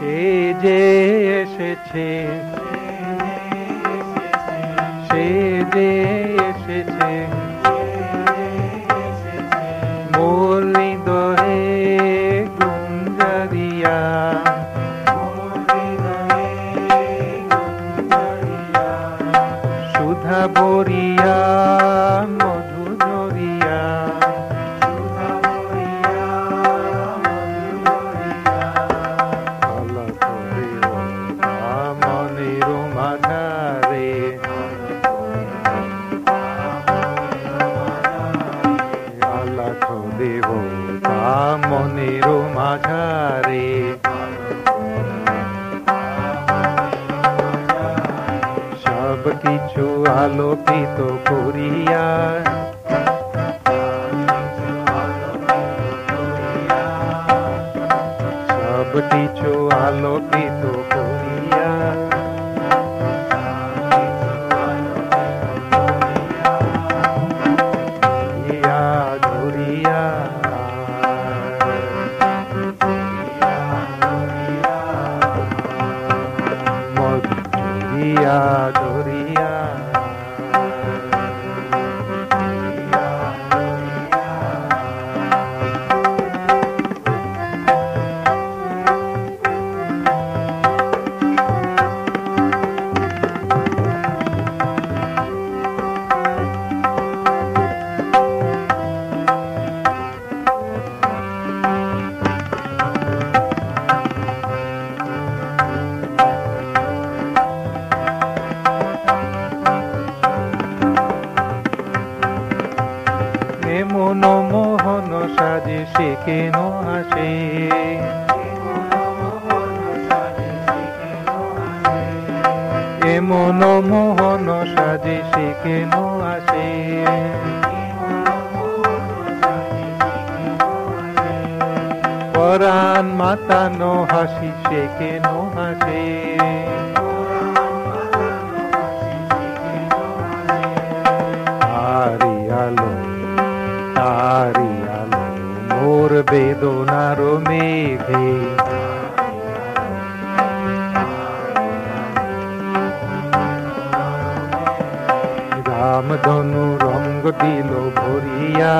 সে যে এসেছে, সে যে এসেছে মোর হৃদয়ে গুঞ্জরিয়া, সুধা ভরিয়া মধু ঝরিয়া, মনের মাঝারে আলাখ দেবতা মনের মাঝারে, সব কিছু আলোকিত করিয়া, সব কিছু আলোকিত করিয়া, ধরিয়া মধুরিয়া ধরিয়া মন মোহন সাজে সে কেন হাসে, এমন মোহন সাজে সে কেন হাসে, পরাণ মাতানো হাসি সে কেন হাসে, তারি আলো তারি আলো মোর বেদনার মেঘে, রামধনু রঙ্গ দিল ভরিয়া,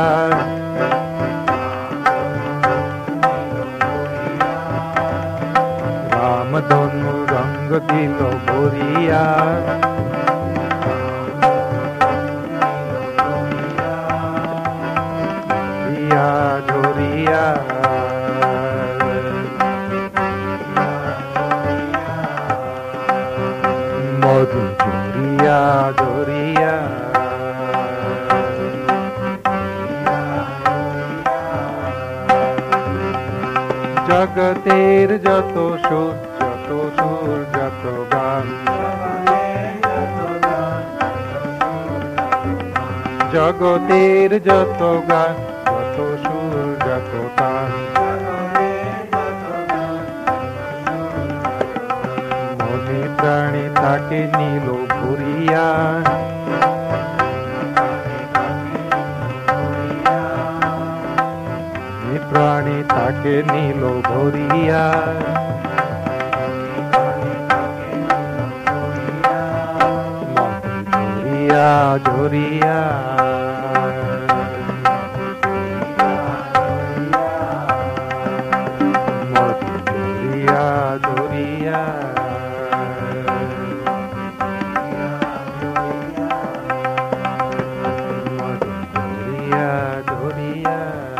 রামধনু রঙ্গ দিল ভরিয়া, ধরিয়া মধু ঝরিয়া ধরিয়া জগতের যত সুর যত গান, জগতের যত গান যত সুর যত তান, মনে প্রাণে তাকে নিল ভরিয়া, প্রাণে তাকে নিল ভরিয়া, ঝরিয়া ঝরিয়া ধরিয়া ধরিয়া ধরিয়া ধরিয়া